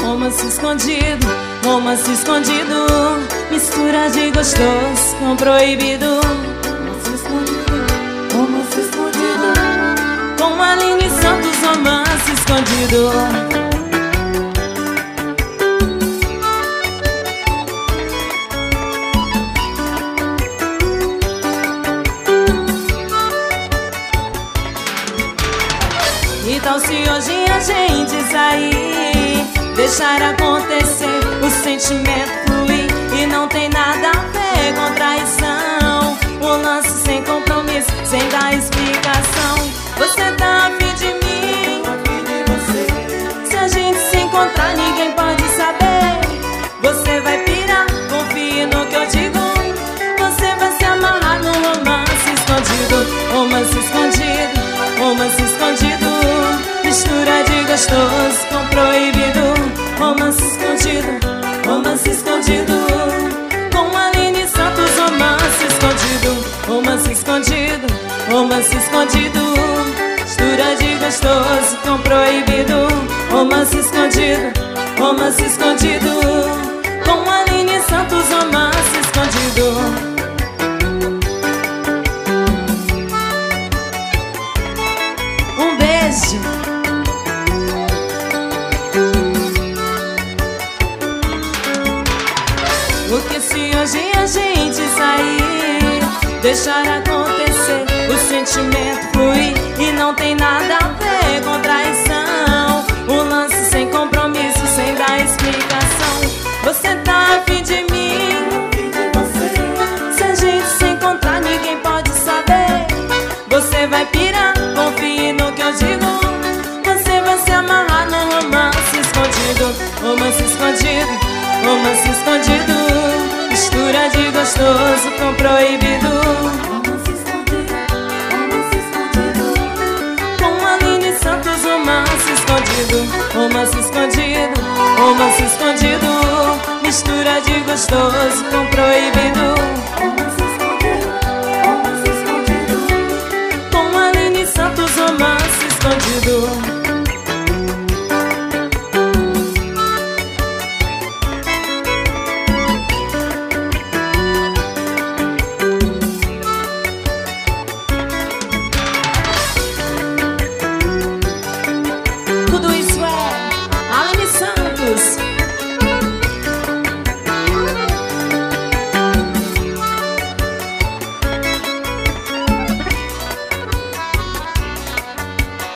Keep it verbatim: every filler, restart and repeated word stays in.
romance escondido, romance escondido, mistura de gostoso com proibido. Romance escondido, romance escondido, com Aline Santos, romance escondido. E tal se hoje a gente sair, deixar acontecer, o sentimento fluir, e não tem nada a ver com traição. Um lance sem compromisso, sem dar explicação. Você tá afim de mim, se a gente se encontrar ninguém pode saber. Você vai pirar, confie no que eu digo. Você vai se amarrar num romance escondido, romance escondido, romance escondido, mistura de gostoso com proibido. Romance escondido, romance escondido, com Aline Santos, romance escondido. Romance escondido, romance escondido, mistura de gostoso com proibido. Romance escondido, romance escondido, com Aline Santos, romance escondido. Porque se hoje a gente sair, deixar acontecer, o sentimento fluir, e não tem nada a ver com traição. Um lance sem compromisso, sem dar explicação. Você tá afim de mim, se a gente se encontrar ninguém pode saber. Você vai pirar, confie no que eu digo. Você vai se amarrar num romance escondido, romance escondido, romance escondido, mistura de gostoso com proibido. Romance escondido, romance escondido, com Aline Santos, romance escondido. Romance escondido, romance escondido, mistura de gostoso com proibido. Romance escondido, romance escondido, com Aline Santos, romance escondido.